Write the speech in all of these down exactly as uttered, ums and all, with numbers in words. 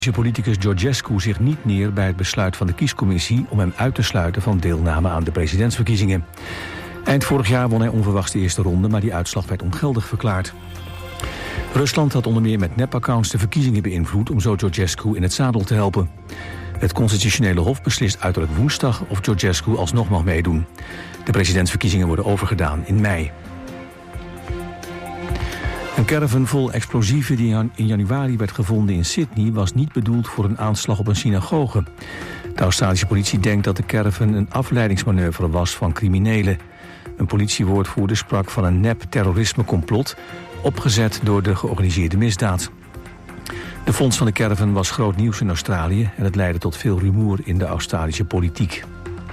De politicus Georgescu zich niet neer bij het besluit van de kiescommissie om hem uit te sluiten van deelname aan de presidentsverkiezingen. Eind vorig jaar won hij onverwachts de eerste ronde, maar die uitslag werd ongeldig verklaard. Rusland had onder meer met nepaccounts de verkiezingen beïnvloed om zo Georgescu in het zadel te helpen. Het constitutionele hof beslist uiterlijk woensdag of Georgescu alsnog mag meedoen. De presidentsverkiezingen worden overgedaan in mei. Een caravan vol explosieven die in januari werd gevonden in Sydney was niet bedoeld voor een aanslag op een synagoge. De Australische politie denkt dat de caravan een afleidingsmanoeuvre was van criminelen. Een politiewoordvoerder sprak van een nep-terrorisme-complot opgezet door de georganiseerde misdaad. De vondst van de caravan was groot nieuws in Australië en het leidde tot veel rumoer in de Australische politiek.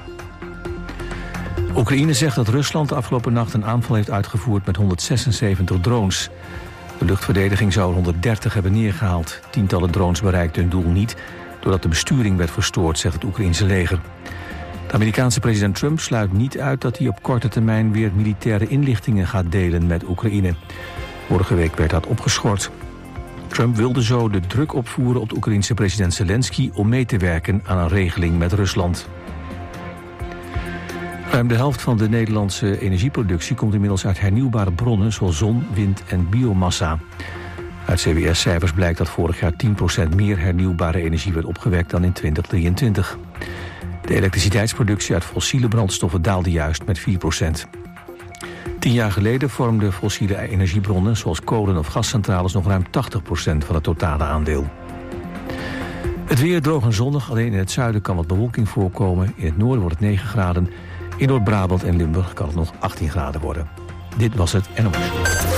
Oekraïne zegt dat Rusland de afgelopen nacht een aanval heeft uitgevoerd met honderdzesenzeventig drones. De luchtverdediging zou er honderddertig hebben neergehaald. Tientallen drones bereikten hun doel niet, doordat de besturing werd verstoord, zegt het Oekraïense leger. De Amerikaanse president Trump sluit niet uit dat hij op korte termijn weer militaire inlichtingen gaat delen met Oekraïne. Vorige week werd dat opgeschort. Trump wilde zo de druk opvoeren op de Oekraïense president Zelensky om mee te werken aan een regeling met Rusland. Ruim de helft van de Nederlandse energieproductie komt inmiddels uit hernieuwbare bronnen zoals zon, wind en biomassa. Uit C B S-cijfers blijkt dat vorig jaar tien procent meer hernieuwbare energie werd opgewekt dan in twintig drieëntwintig. De elektriciteitsproductie uit fossiele brandstoffen daalde juist met vier procent. Tien jaar geleden vormden fossiele energiebronnen zoals kolen- of gascentrales nog ruim tachtig procent van het totale aandeel. Het weer droog en zonnig, alleen in het zuiden kan wat bewolking voorkomen. In het noorden wordt het negen graden. In Noord-Brabant en Limburg kan het nog achttien graden worden. Dit was het N O S.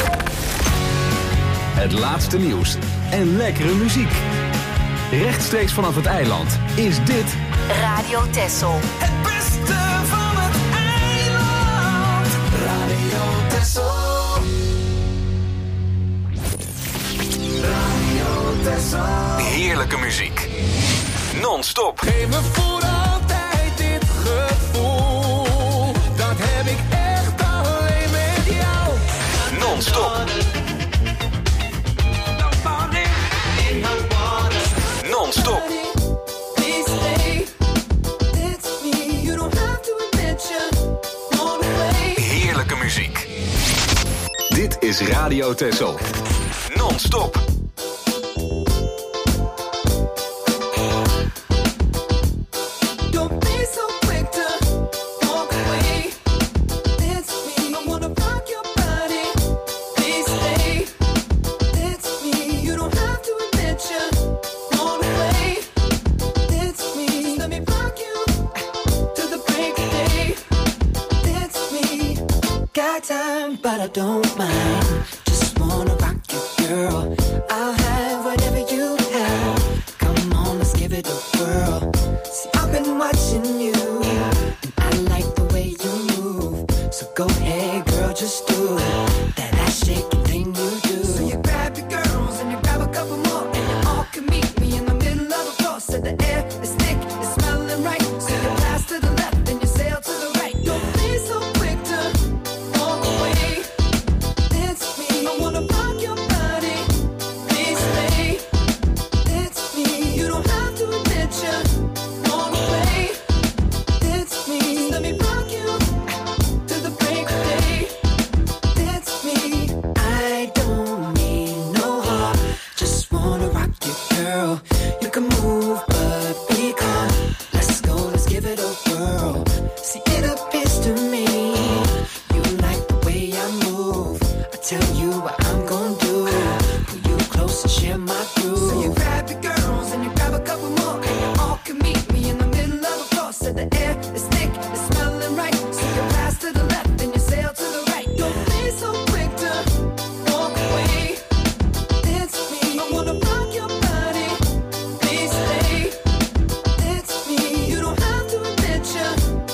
Het laatste nieuws en lekkere muziek. Rechtstreeks vanaf het eiland is dit Radio Texel. Het beste van het eiland. Radio Texel. Radio Texel. heerlijke muziek. Non-stop. Geef me voor altijd dit gevoel. Dat heb ik echt alleen met jou. Non-stop. Non-stop. Heerlijke muziek. Dit is Radio Texel. Non-stop. But I don't mind. Just wanna rock you, girl. I'll have whatever you have. Come on, let's give it a whirl. See, I've been watching you, and I like the way you move. So go ahead, girl, just do it. That ass shaking thing you do. So you grab your girls and you grab a couple more, and you all can meet me in the middle of the floor. So the air is thick, it's smelling right. So you pass to the left and you sail to the right. Don't be so quick to walk away. Please stay. It's me. You don't have to admit you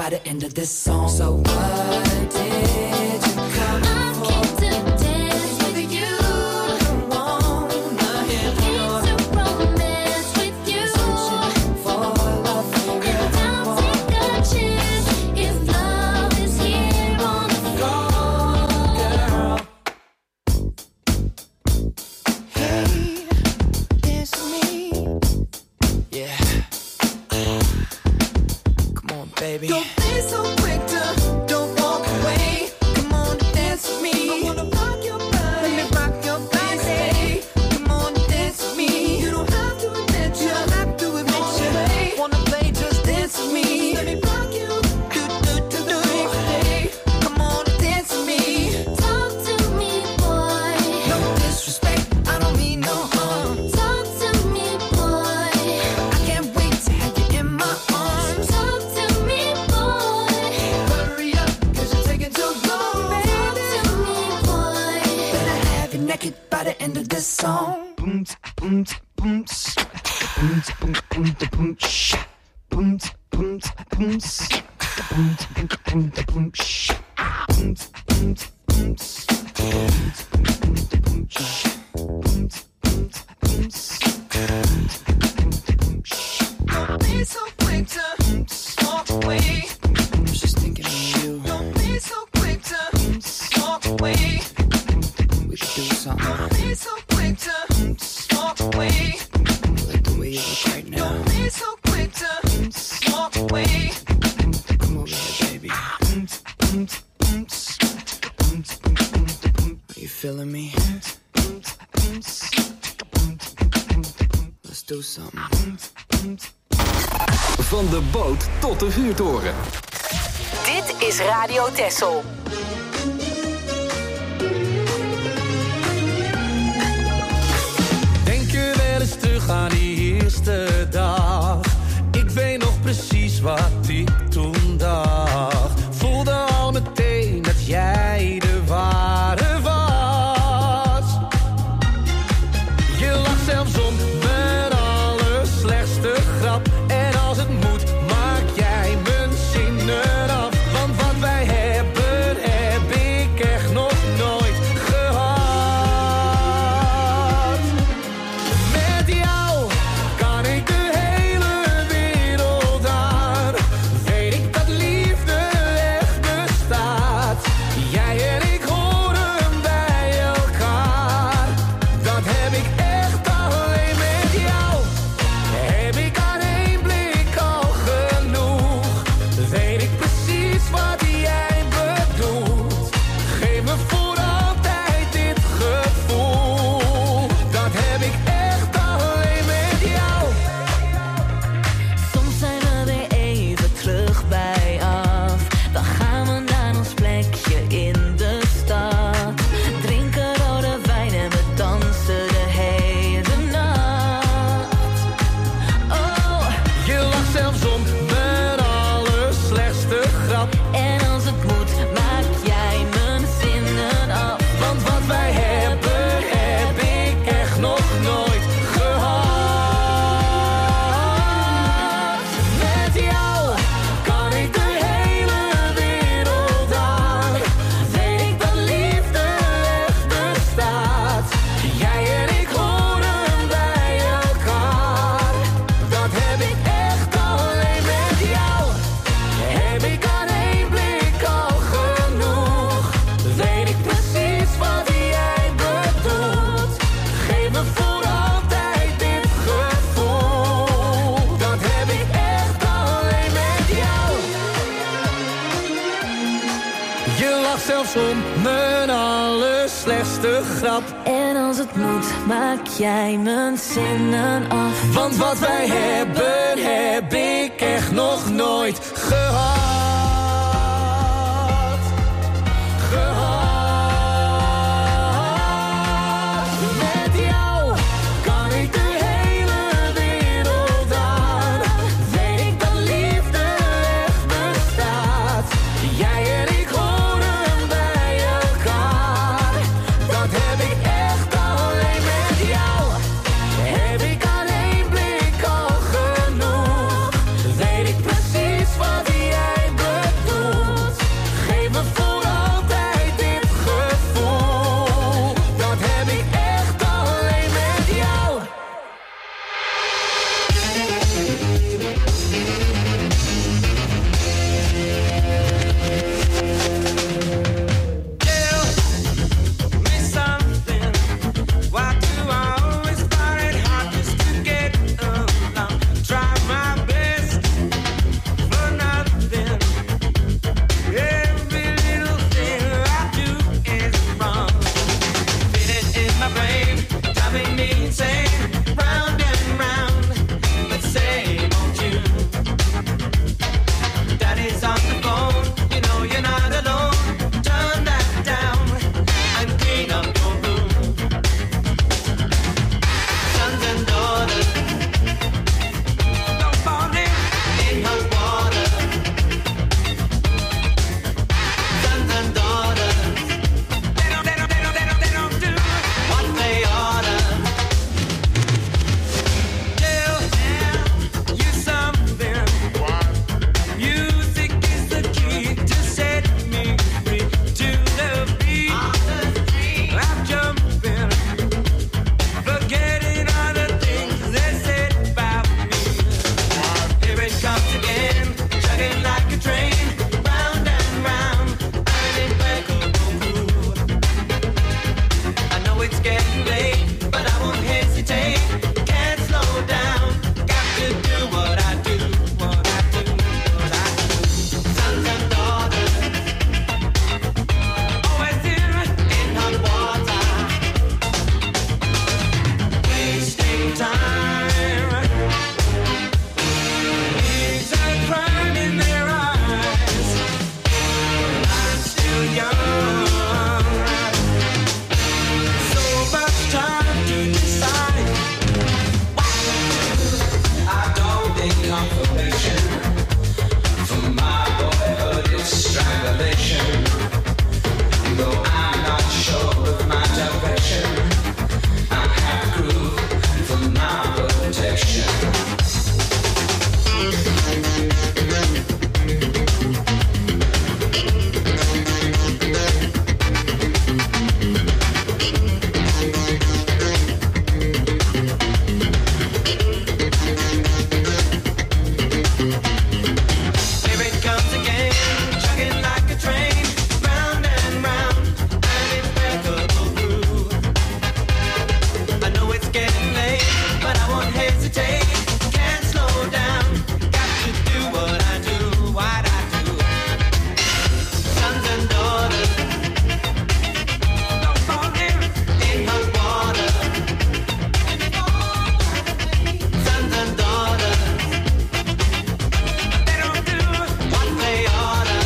by the end of this song. So what did you come I for? came to dance with you. Don't wanna hear more. Came to romance with you. Searching for love, And I'll take a chance if love is here on the floor. girl. Hey, it's me. Yeah. Come on, baby. Don't be so quick to don't walk away. Come on, dance with me. I wanna rock your body. Let me rock your body. Stay. Come on, dance with me. You don't have to admit you. don't have to admit you. Wanna play, just dance with me. Let me rock you. Do do do do. Hey, come on, dance with me. Talk to me, boy. No disrespect, I don't mean no harm. Talk to me, boy. I can't wait to have you in my arms. Talk to me, boy. Hurry up, cause you're taking too long, Talk baby. to me, boy. Better have you naked by the end of this song. Boom, boom, boom, boom, boom, boom, boom, sha. Boom, boom, boom, boom, boom, boom, boom, sha. Boom, boom, boom, boom, boom, sha. Boom, boom, boom, boom, sha. Don't be so quick to walk away. I'm just thinking of you. Don't be so quick to walk away. We could do something. Don't be so quick to walk away. Like the way you look right now. Don't be so quick to walk away. Come over here, baby. Are you feeling me? Let's do something. Van de boot tot de vuurtoren. Dit is Radio Texel. Denk je wel eens terug aan die eerste dag? Ik weet nog precies wat ik toen dacht. Voelde al meteen dat jij de ware was. Je lag zelfs om mijn allerslechtste grap. En als het moet, maak jij mijn zinnen af. Want wat wij hebben, heb ik echt nog nooit gehad. Met jou kan ik de hele wereld aan. Weet ik dat liefde echt bestaat. Jij en ik horen bij elkaar. Dat heb ik echt alleen met jou. Heb ik aan één blik al genoeg. Weet ik precies wat jij bedoelt. Geef me voor altijd dit gevoel. Dat heb ik echt alleen met jou. Soms zijn we weer even terug bij af. Dan gaan we naar ons plekje in de stad. Drinken rode wijn en we dansen de hele nacht. Oh, Je lacht zelfs om mijn allerslechtste grap. en als het moet, maak jij mijn zinnen af. Want wat wij hebben, heb ik echt nog nooit gehad. Met jou kan ik de hele wereld aan. Weet ik dat liefde echt bestaat. Jij en ik horen bij elkaar. Dat heb ik echt alleen met jou. Heb ik aan één blik al genoeg. Weet ik precies wat jij bedoelt. Geef me voor altijd dit gevoel. Dat heb ik echt alleen met jou. Je lacht zelfs om mijn allerslechtste grap. En als het moet, maak jij mijn zinnen af. Want wat wij hebben, heb ik echt nog nooit gehad. Gehad. Met jou kan ik de hele wereld aan. Weet ik dat liefde echt bestaat. Jij en ik horen bij elkaar. Dat heb ik echt alleen met jou. Heb ik aan één blik al genoeg. Weet ik precies wat jij you're not alone. Turn that down and clean up your room. Sons and daughters, don't fall in, in hot water. Sons and daughters, they don't, they don't, they don't, they don't, they don't do what they oughta. Tell you something. Music is the key to set me free. To the beat, I'm jumping, forgetting all the things they said about me. Here it comes again, chugging like a train, round and round, an impeccable groove. I know it's getting late, but I won't hesitate. Can't slow down, got to do what I do, what I do, what I do. Sons and daughters, always here in hot water, wasting time. It's a crime in their eyes. I'm still young, so much time to decide. I don't need confirmation from my boyhood, it's strangulation. Though I'm not sure of my direction, I have a groove for my protection. Here it comes again, chugging like a train, round and round, an impeccable groove. I know it's getting late, but I won't hesitate. Can't slow down, got to do what I do, what I do. Sons and daughters, don't fall in, in hot water. Sons and daughters, they don't do what they oughta.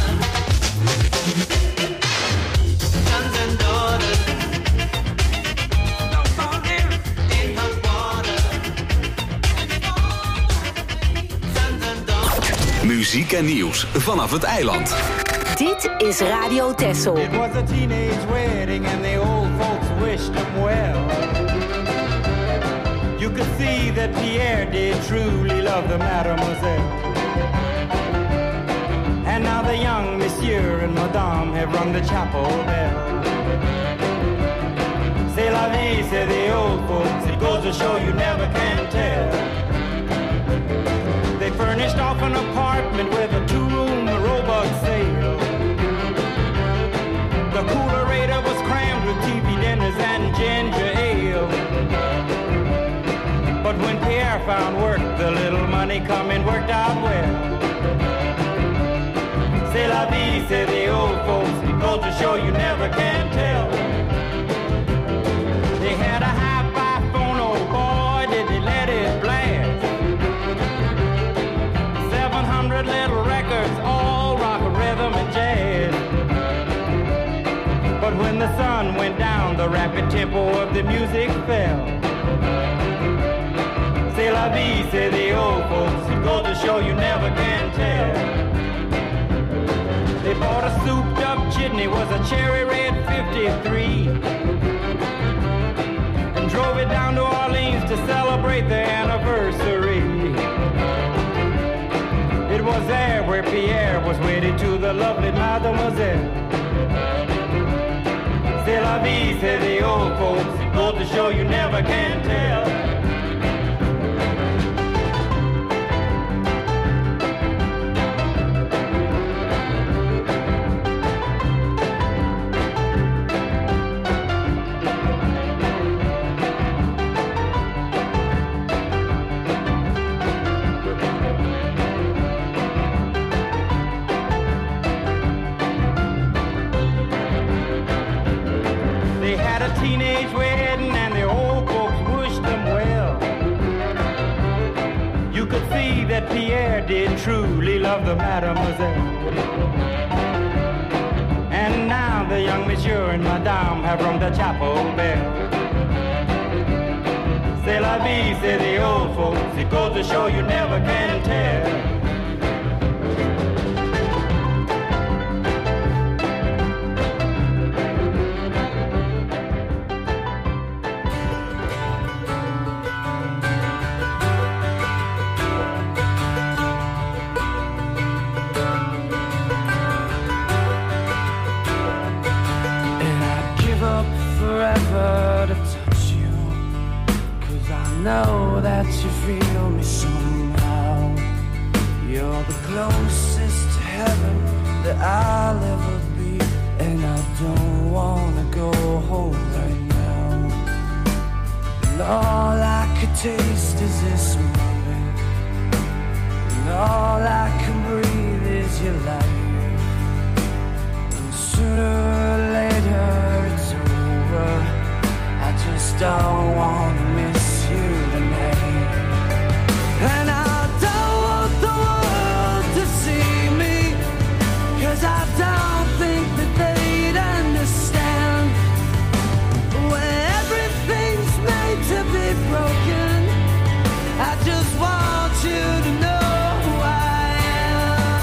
Sons and daughters, don't fall in, in hot water. Sons and daughters. Muziek en nieuws vanaf het eiland. Dit is Radio Texel. It was a teenage wedding and the old folks wished them well. You could see that Pierre did truly love the mademoiselle. And now the young monsieur and madame have rung the chapel bell. C'est la vie, say the old folks, it goes to show you never can tell. They furnished off an apartment with a two-room robot sale. The coolerator was crammed with T V dinners and ginger ale. But when Pierre found work, the little money coming worked out well. C'est la vie, say the old folks, it goes to show you never can tell. They had a hi-fi phone, oh boy, did they let it blast. Seven hundred little records, all rock, rhythm, and jazz. But when the sun went down, the rapid tempo of the music fell. C'est la vie, say the old folks, it goes to show you never can tell. They bought a souped up chitney, was a cherry red fifty-three, and drove it down to Orleans to celebrate their anniversary. It was there where Pierre was wedded to the lovely mademoiselle. C'est la vie, say the old folks, it goes to show you never can tell. Teenage wedding and the old folks wished them well. You could see that Pierre did truly love the mademoiselle. and Madame have rung the chapel bell. C'est la vie, say the old folks. It goes to show you never can tell. Know that you feel me somehow. You're the closest to heaven that I'll ever be, and I don't wanna go home right now. And all I could taste is this moment, and all I can breathe is your light. And sooner or later it's over. I just don't wanna miss you tonight. And I don't want the world to see me, 'cause I don't think that they'd understand. When everything's made to be broken, I just want you to know who I am.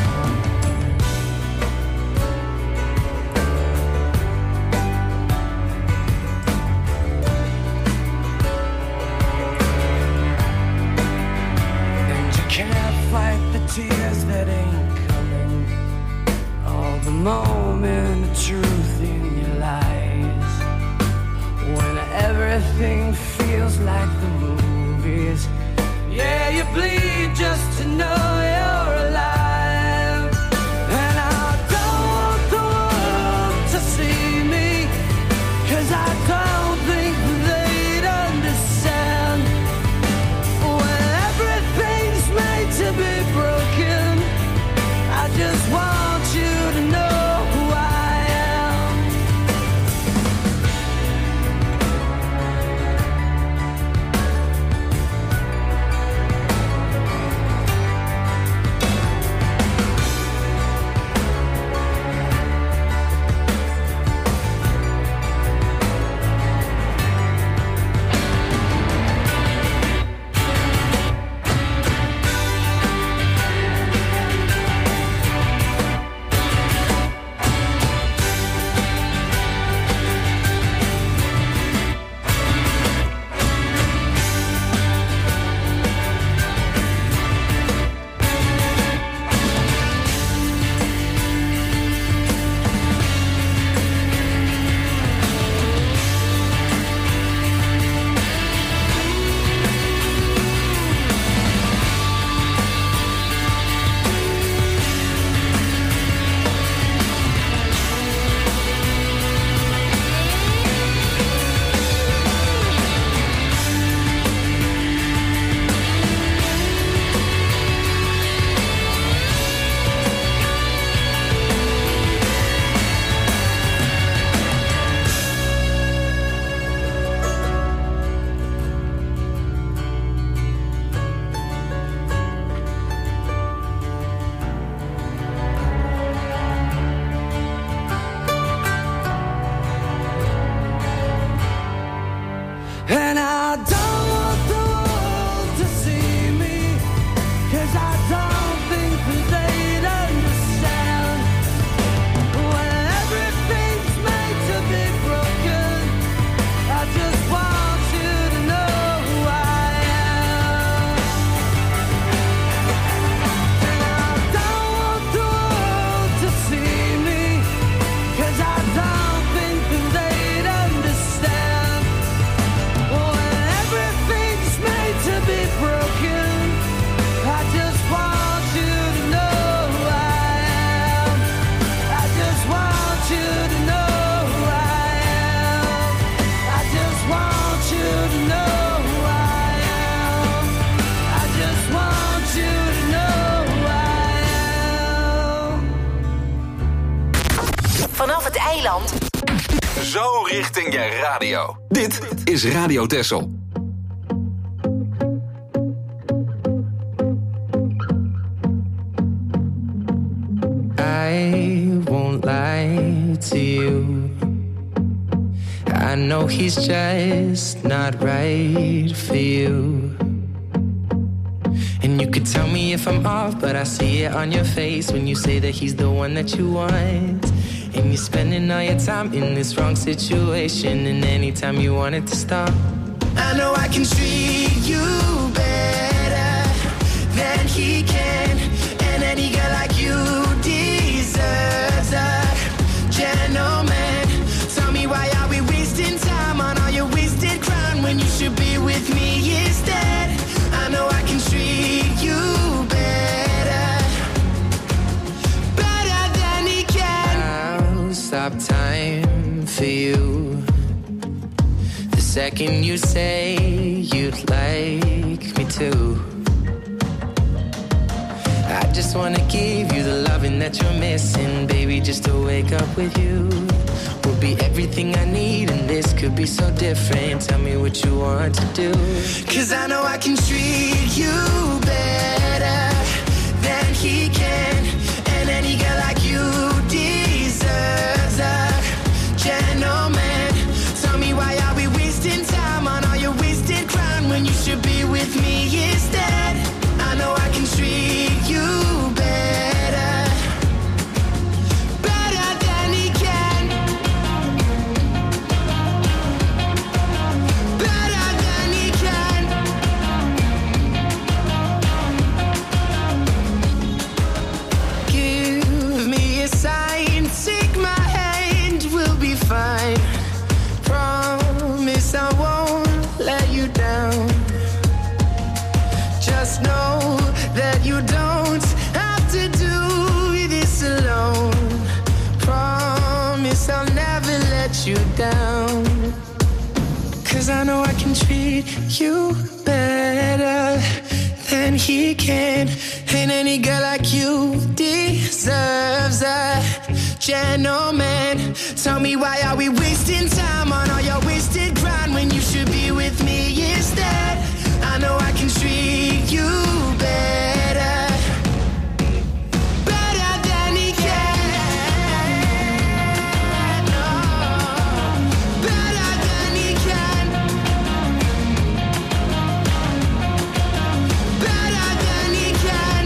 Can't fight the tears that ain't coming, all the moment of truth in your lies. When everything feels like the movies, yeah, you bleed just to know you're alive. And I don't want the world to see me, 'cause I don't think they'd understand. When everything's made to be broken, I just want you to know who I am. And I don't want the world to see me, 'cause I don't think that they'd understand. When everything's made to be broken, I just want you to know who I am. And I don't want the world to see me, 'cause I don't think that they'd understand. When everything's made to be broken, I just want you to know who I am. I just want you to know who I am. I just want you to know who I am. I just want you to know who I am. Vanaf het eiland. Zo richting je radio. Dit is Radio Texel. I won't lie to you. I know he's just not right for you. And you could tell me if I'm off, but I see it on your face when you say that he's the one that you want. And you're spending all your time in this wrong situation, and anytime you want it to stop, I know I can treat you better than he can. And any girl like you deserves a gentleman. Tell me, why are we wasting time on all your wasted crown when you should be with me instead? I know I can treat you better, better than he can. I'll stop time for you the second you say you'd like me to. I just wanna give you the loving that you're missing, baby. Just to wake up with you will be everything I need, and this could be so different. Tell me what you want to do, 'cause I know I can treat you better than he can. And any girl like you deserves a gentleman. Tell me, why are we wasting time on all your wasted crown when you should be with me instead? I know I can treat you better, better than he can, better than he can. Give me a sign, take my hand, we'll be fine. Promise I won't let you down. Just know that you don't have to do this alone. Promise I'll never let you down. 'Cause I know I can treat you better than he can. And any girl like you deserves a gentleman. Tell me, why are we wasting time on all your wasted grind when you should be with me instead? I know I can treat you better, better than he can. Oh, better than he can, better than he can.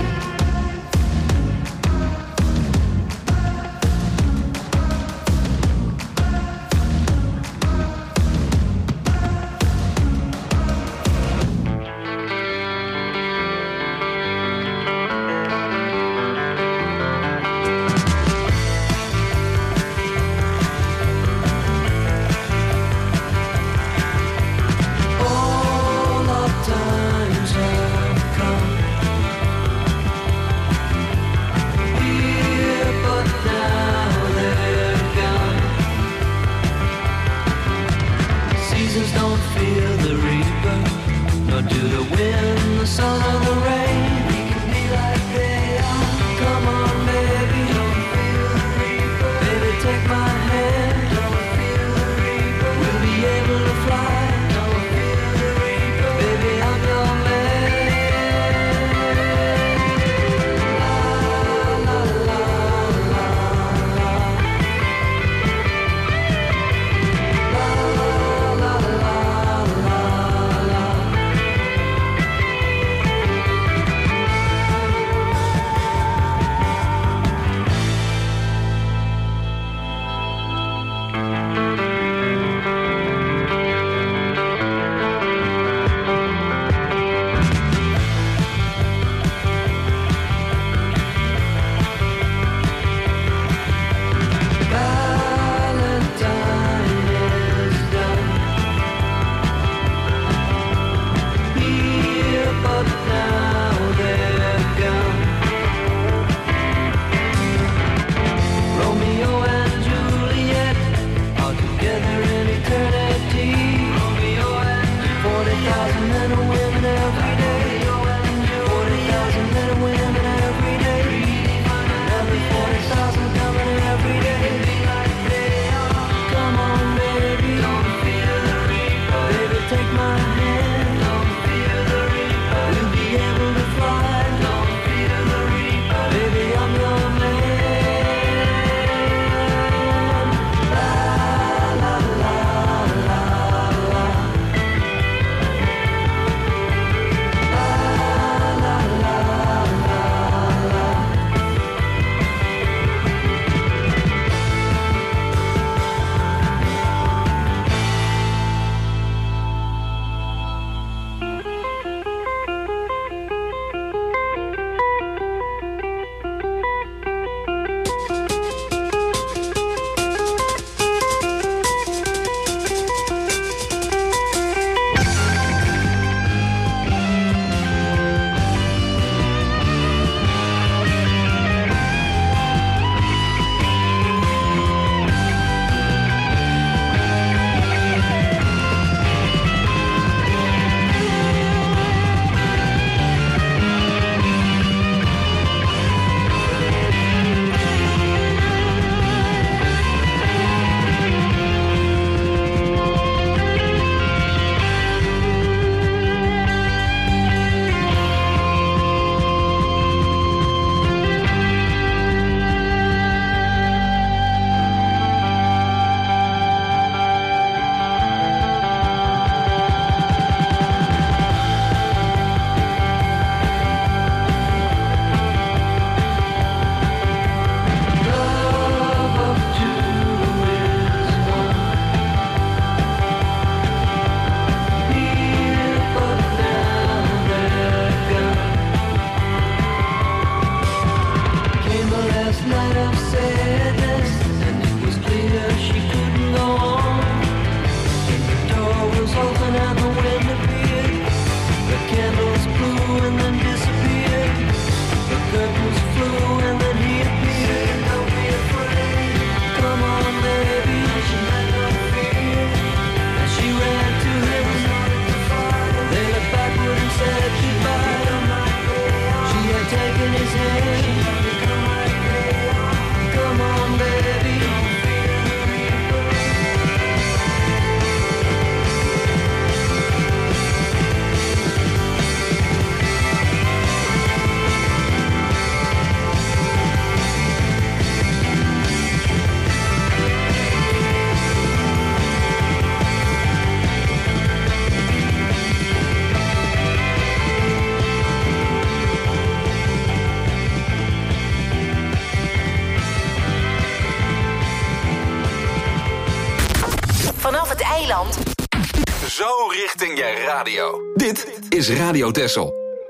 vanaf het eiland. Zo richting je radio. Dit is Radio Texel.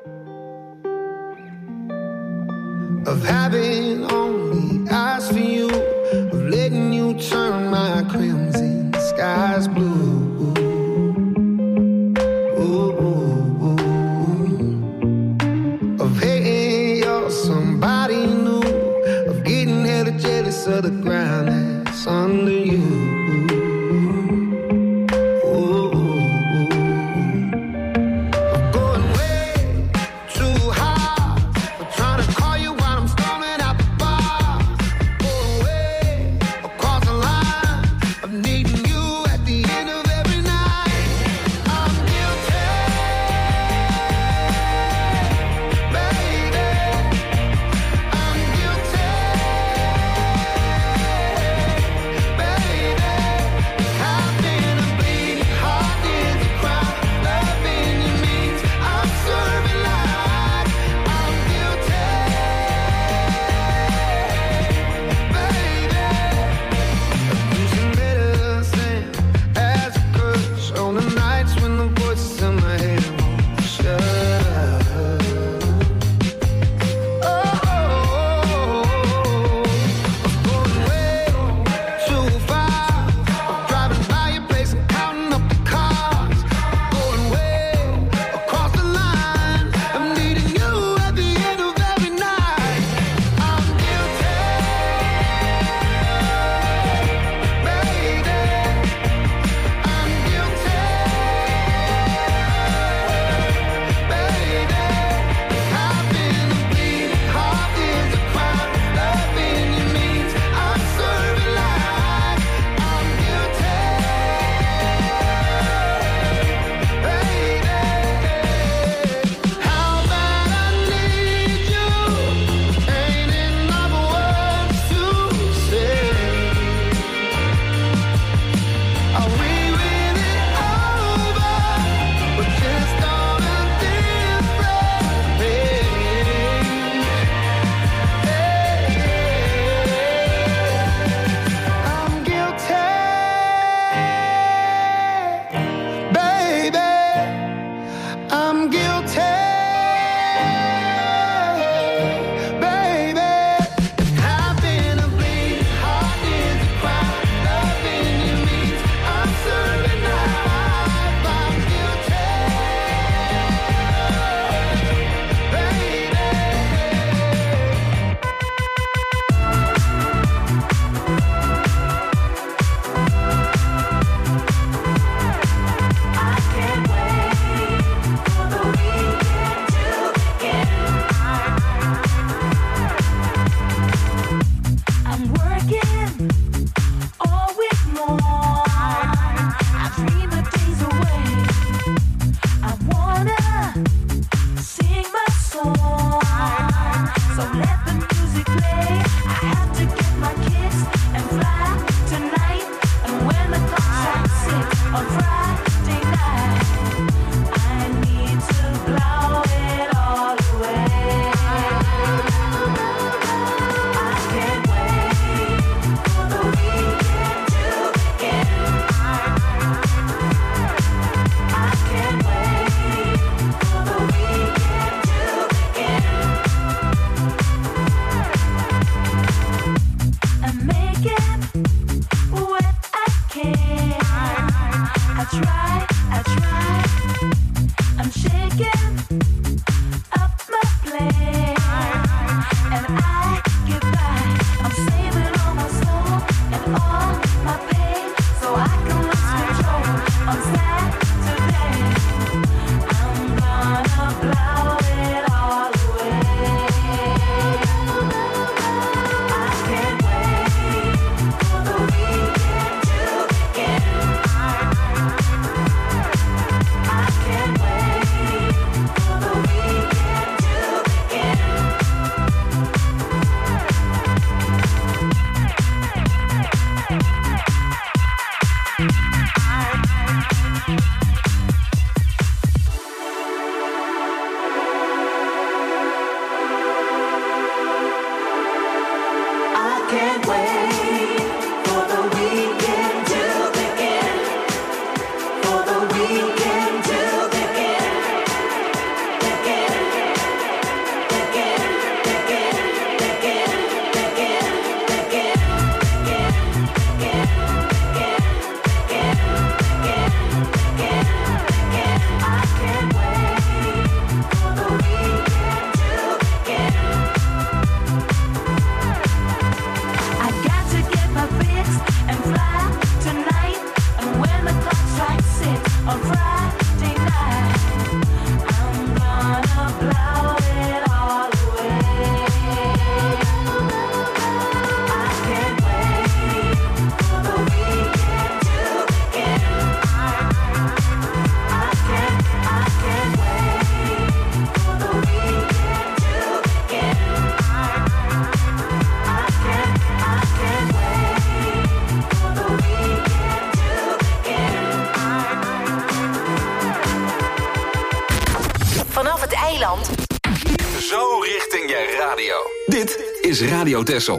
Of having only eyes for you, of letting you turn my crimson skies blue. Ooh, ooh, ooh. Of hating you're somebody new, of getting hella jealous of the ground that's under you. can't wait for the weekend to begin. is Radio Texel.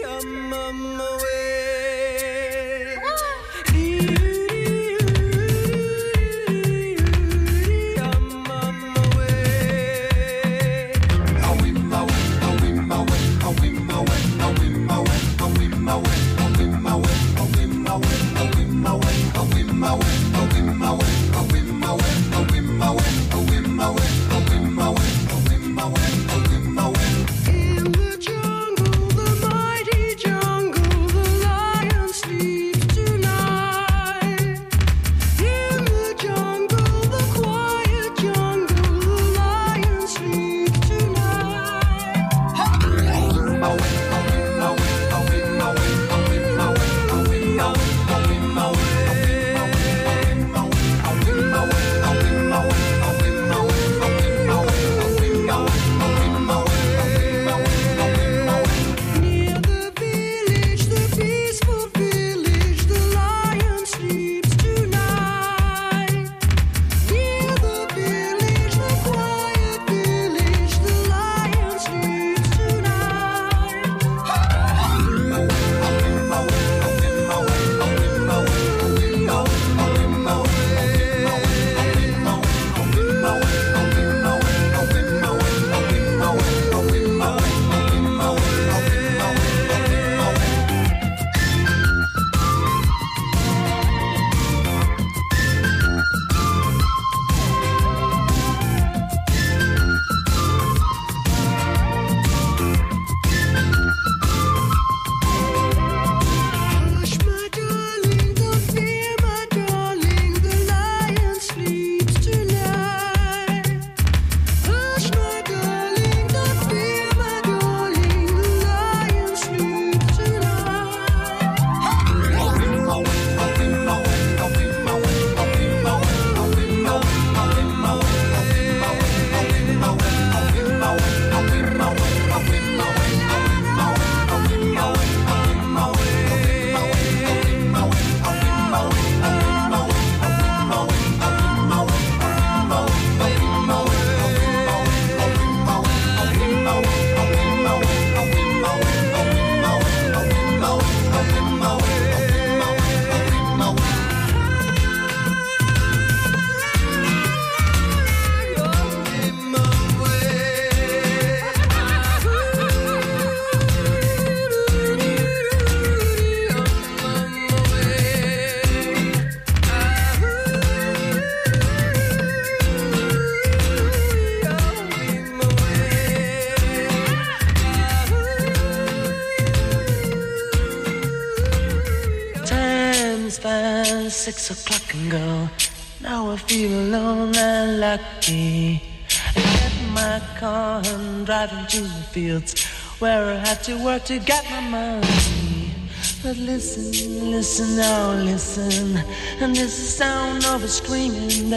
Six o'clock and go. Now I feel alone and lucky. I get in my car and driving to the fields where I had to work to get my money. But listen, listen, now listen, and this is the sound of a screaming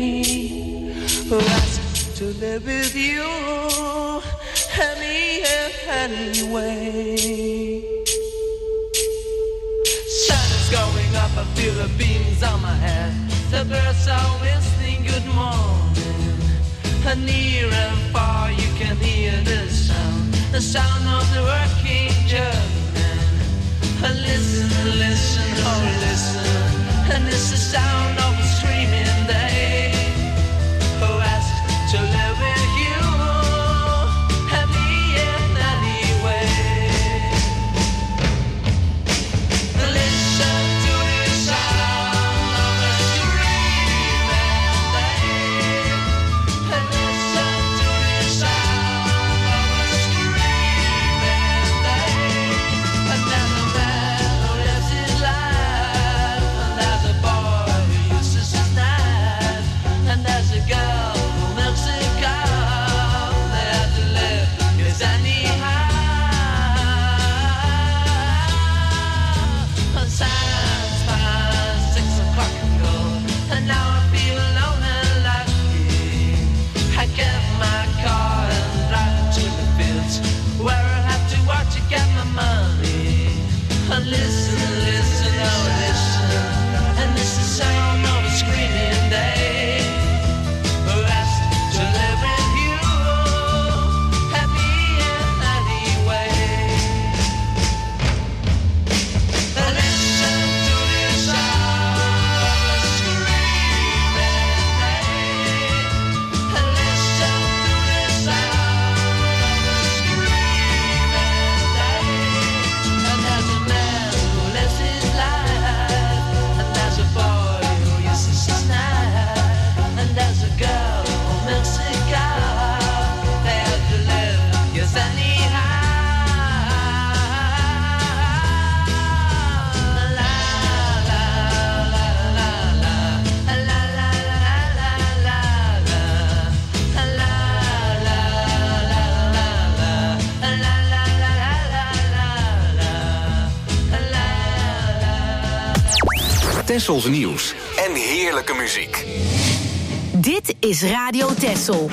day. Who asked to live with you, any anyway. Going up, I feel the beams on my head. The birds are whistling good morning. And near and far you can hear the sound, the sound of the working German. And listen, listen, oh listen, and it's the sound of a screaming day. Who asked to live with you, and me in any way. Listen to the sound of a screaming day. And listen to the sound of a screaming day. Another man who lives his life, and there's a boy who used to Tessels nieuws en heerlijke muziek. Dit is Radio Tessel.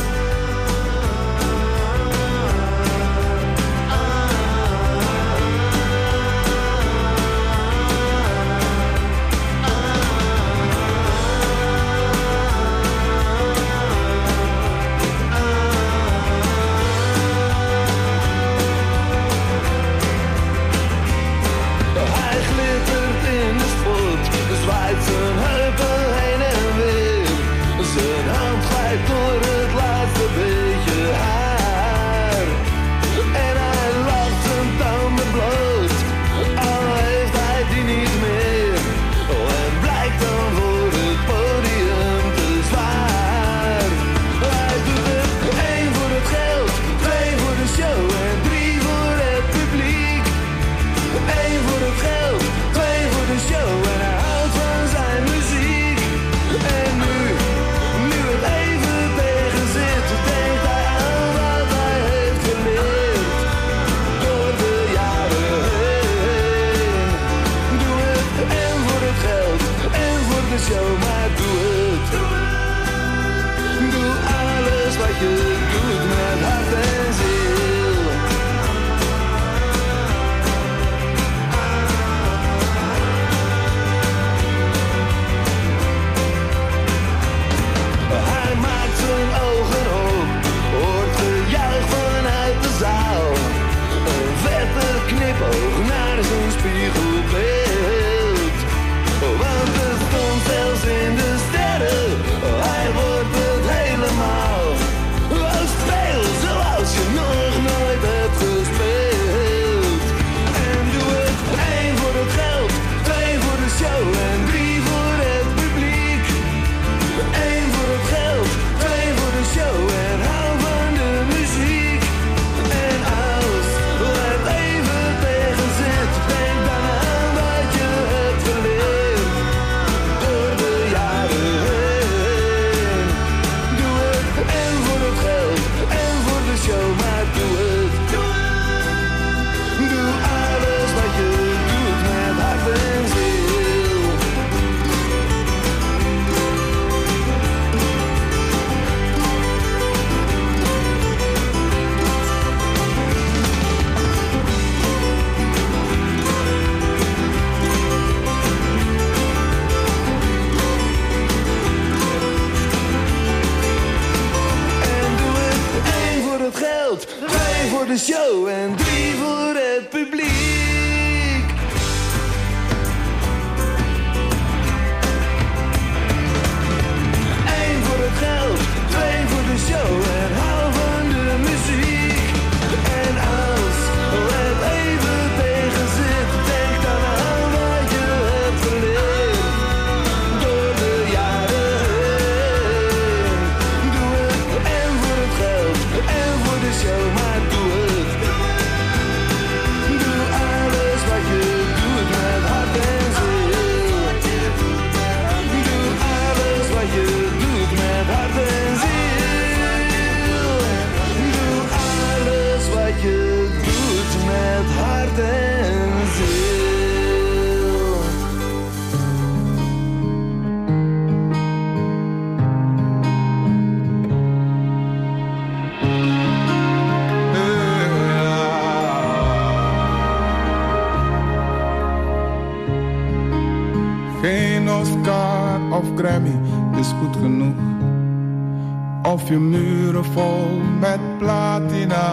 Of je muren vol met platina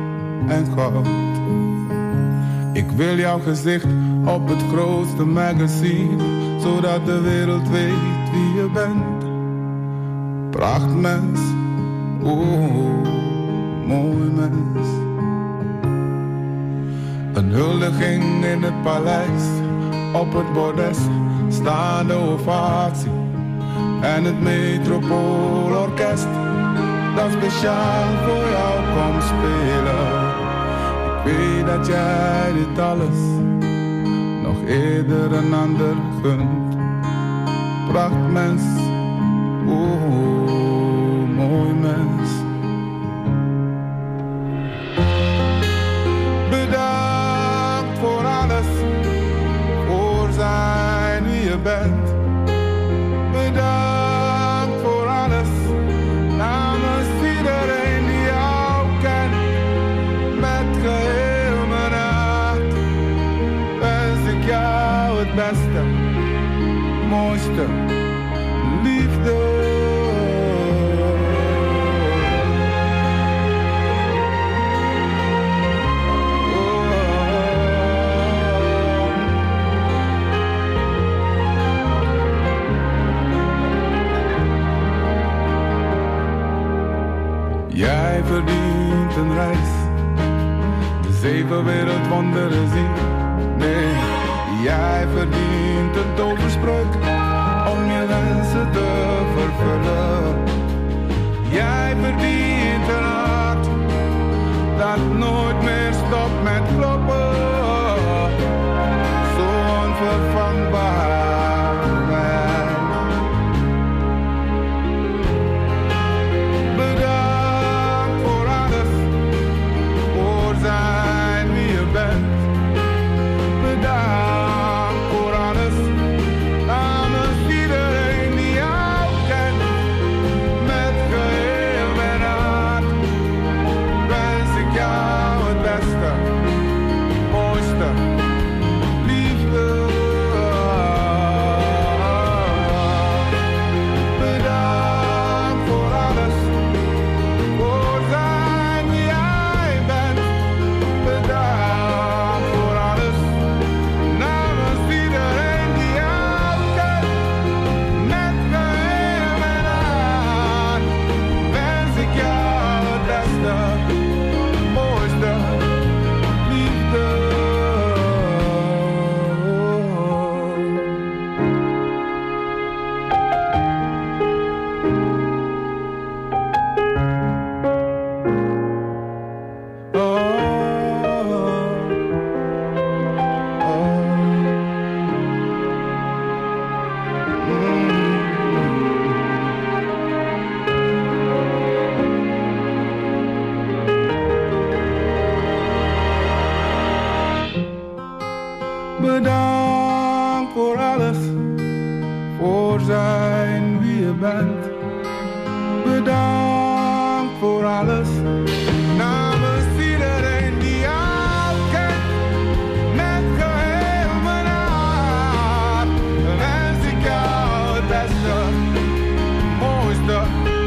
en goud. Ik wil jouw gezicht op het grootste magazine, zodat de wereld weet wie je bent. Prachtmens, oh, mooi mens. Een huldiging in het paleis, op het bordes staande ovatie. En het Metropoolorkest dat speciaal voor jou komt spelen. Ik weet dat jij dit alles nog eerder een ander gunt. Prachtmens, oh, mooi mens. Bedankt voor alles, voor zijn wie je bent. Bedankt voor alles, namens iedereen die jou kent. Met geheel mijn hart wens ik jou het beste, mooiste, liefde. Jij verdient een reis, de zeven wereldwonderen zien. Nee, jij verdient een toverspreuk om je wensen te vervullen. Jij verdient een hart dat nooit meer stopt met kloppen. Zo onvervangbaar. Bedankt voor alles, voor zijn wie je bent. Bedankt voor alles, namens iedereen die jou kent. Met geheel mijn hart wens ik jou het beste, mooiste.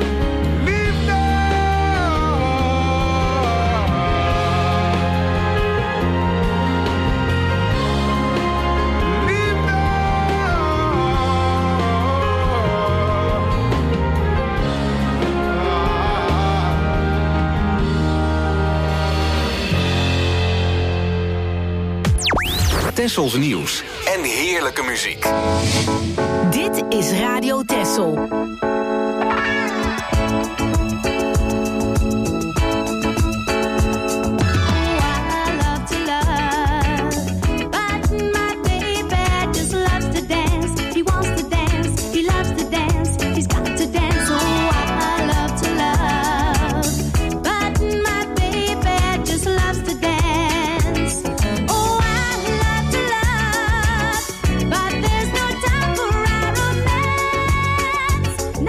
Tessels nieuws en heerlijke muziek. Dit is Radio Tessel. No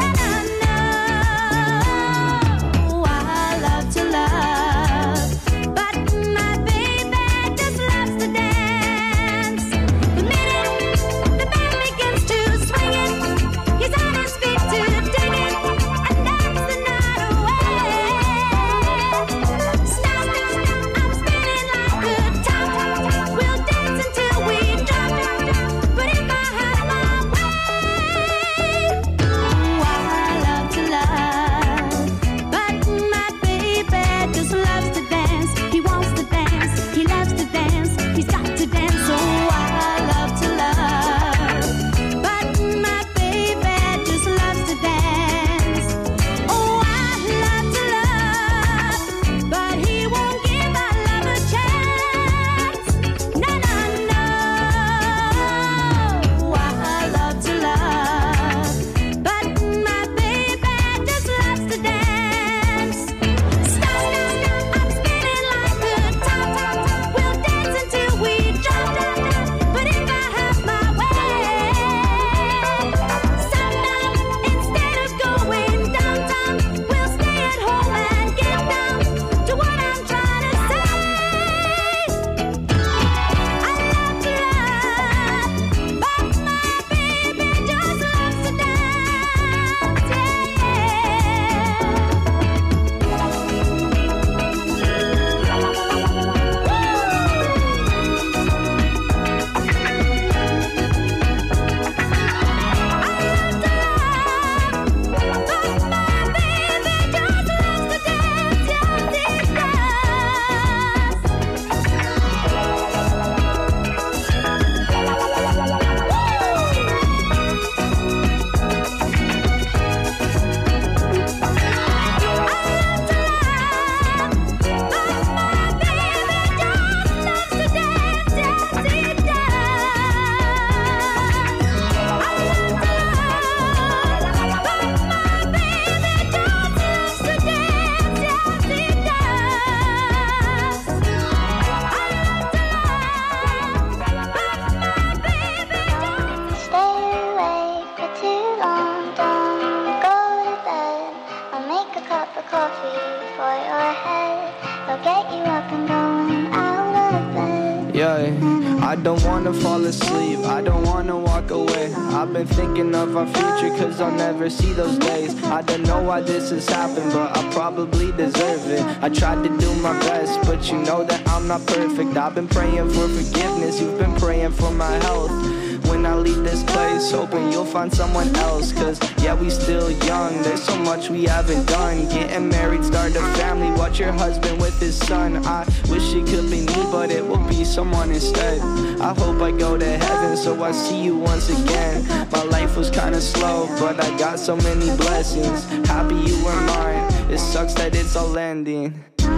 wanna fall asleep, I don't wanna walk away. I've been thinking of our future cause I'll never see those days. I don't know why this has happened, but I probably deserve it. I tried to do my best, but you know that I'm not perfect. I've been praying for forgiveness, you've been praying for my health. When I leave this place, hoping you'll find someone else. Cause yeah, we still young, there's so much we haven't done. Getting married, start a family, watch your husband with his son. I wish it could be me, but it will be someone instead. I hope I go to heaven so I see you once again. My life was kinda slow, but I got so many blessings. Happy you were mine, it sucks that it's all ending.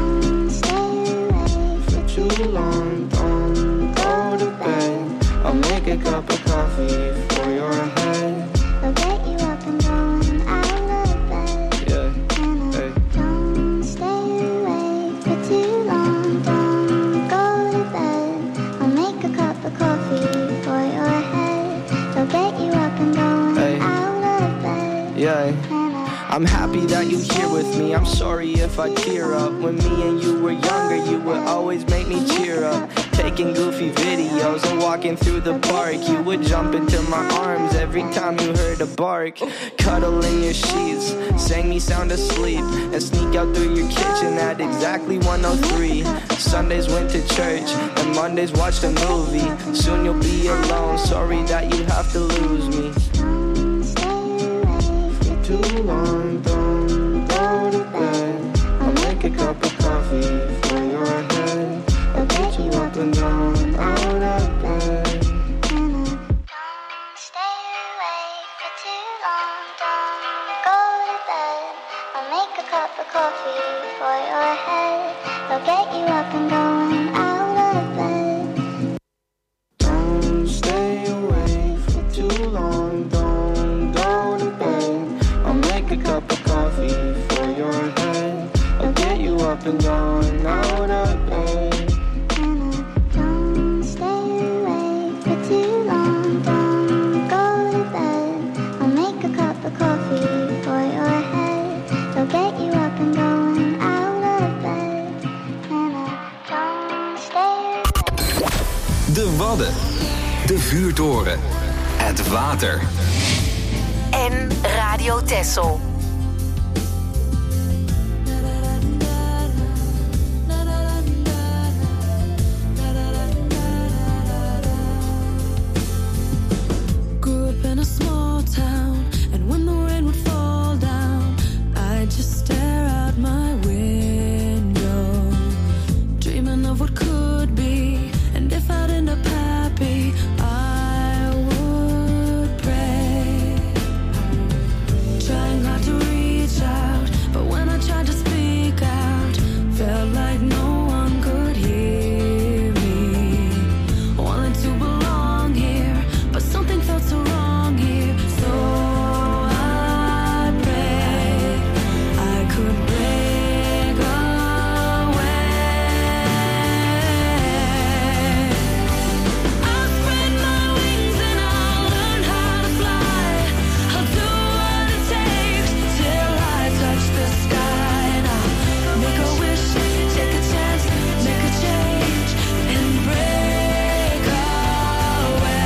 For too long, don't go to bed. I'll make a cup of coffee for your head. I'll get you up and going out of bed. Yeah, hey. Don't stay awake for too long. Don't go to bed. I'll make a cup of coffee for your head. I'll get you up and going Hey. out of bed. Yeah. I'm happy that you're here with me. I'm sorry if I tear up. When me and you were younger, you would always make me cheer up. Taking goofy videos and walking through the park. You would jump into my arms every time you heard a bark. Cuddle in your sheets, sang me sound asleep, and sneak out through your kitchen at exactly one oh three. Sundays went to church, and Mondays watched a movie. Soon you'll be alone, sorry that you have to lose me. Too long, don't go to bed. I'll make a cup of coffee for your head. I'll get you up and down out of bed. Don't stay awake for too long. Don't go to bed. I'll make a cup of coffee for your head. I'll get you up and going out of bed. Don't stay awake for too long, don't go to bed. I'll make a cup of coffee for your head. I'll get you up and down out of bed. Don't stay awake for too long. Don't go to bed. I'll make a cup of coffee for your head. I'll get you up and going out of bed. And I don't stay awake. De Wadden. De vuurtoren. Het water. En Radio Texel. Grew up in a small town, and when the rain would fall down, I'd just stare out my window, dreaming of what could be. And if I'd end up happy, I would pray, trying hard to reach out. But when I tried to speak out, felt like no one could hear me. Wanted to belong here, but something felt so wrong here. So I prayed I could break away. I'll spread my wings and I'll learn how to fly. I'll do what it takes till I touch the sky. And I'll make a wish, take a chance, make a change, and break away.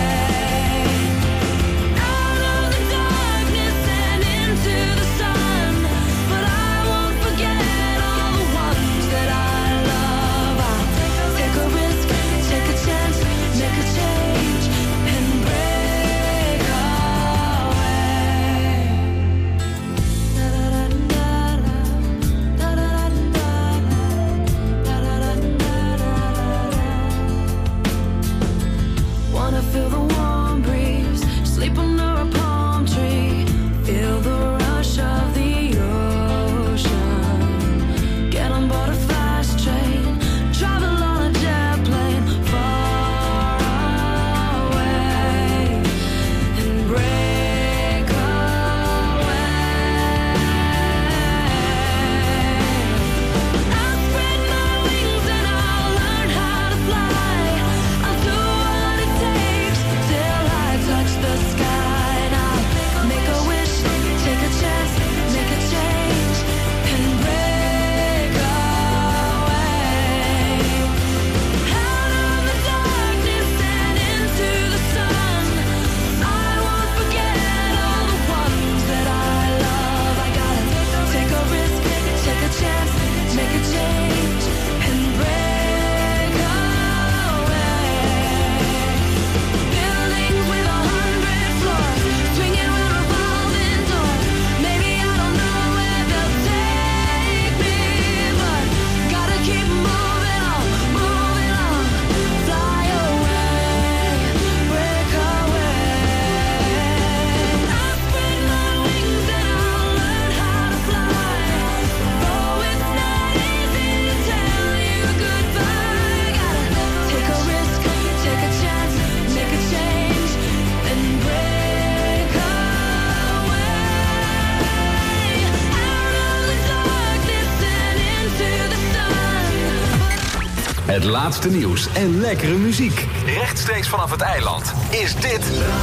Out of the darkness and into the sun. But I won't forget all the ones that I love. I'll take a risk, take a chance, make a change, and break away. Wanna feel the warm breeze, sleep under a palm tree, feel the rush of the ocean, get on board a fast train, travel on a jet plane far away, and break away. I'll spread my wings and I'll learn how to fly. I'll do what it takes Het laatste nieuws en lekkere muziek. Rechtstreeks vanaf het eiland is dit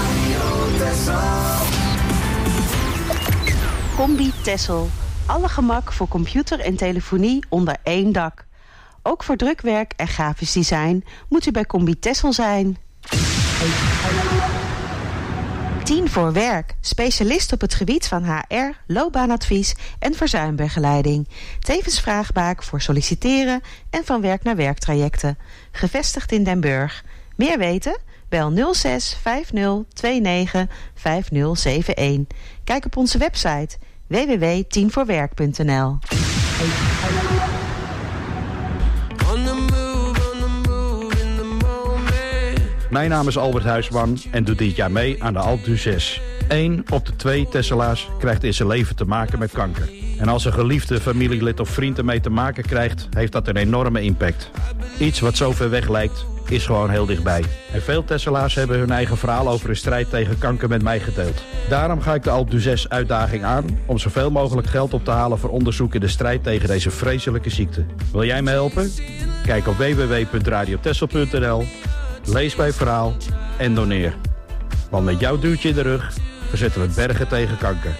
Combi Tessel. Alle gemak voor computer en telefonie onder één dak. Ook voor drukwerk en grafisch design moet u bij Combi Tessel zijn. tien voor werk. Specialist op het gebied van H R, loopbaanadvies en verzuimbegeleiding. Tevens vraagbaak voor solliciteren en van werk naar werktrajecten. Gevestigd in Den Burg. Meer weten? Bel nul zes vijf nul twee negen vijf nul zeven een. Kijk op onze website w w w punt tien voor werk punt n l. Mijn naam is Albert Huisman en doe dit jaar mee aan de Alpe d'Huez. Eén op de twee Tesselaars krijgt in zijn leven te maken met kanker. En als een geliefde familielid of vriend ermee te maken krijgt, heeft dat een enorme impact. Iets wat zo ver weg lijkt, is gewoon heel dichtbij. En veel Tesselaars hebben hun eigen verhaal over de strijd tegen kanker met mij gedeeld. Daarom ga ik de Alpe d'Huez uitdaging aan om zoveel mogelijk geld op te halen voor onderzoek in de strijd tegen deze vreselijke ziekte. Wil jij me helpen? Kijk op w w w punt radio tessel punt n l. Lees mijn verhaal en doneer. Want met jouw duwtje in de rug verzetten we bergen tegen kanker.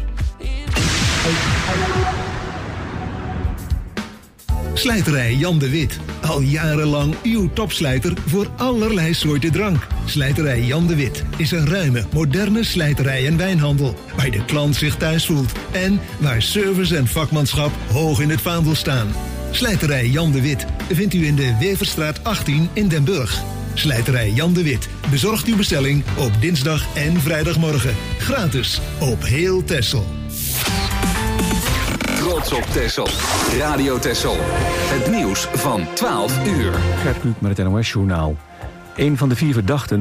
Slijterij Jan de Wit. Al jarenlang uw topslijter voor allerlei soorten drank. Slijterij Jan de Wit is een ruime, moderne slijterij en wijnhandel. Waar de klant zich thuis voelt. En waar service en vakmanschap hoog in het vaandel staan. Slijterij Jan de Wit vindt u in de Weverstraat achttien in Den Burg. Slijterij Jan de Wit bezorgt uw bestelling op dinsdag en vrijdagmorgen. Gratis op heel Texel. Trots op Texel. Radio Texel. Het nieuws van twaalf uur. Gert Kluk met het N O S-journaal. Een van de vier verdachten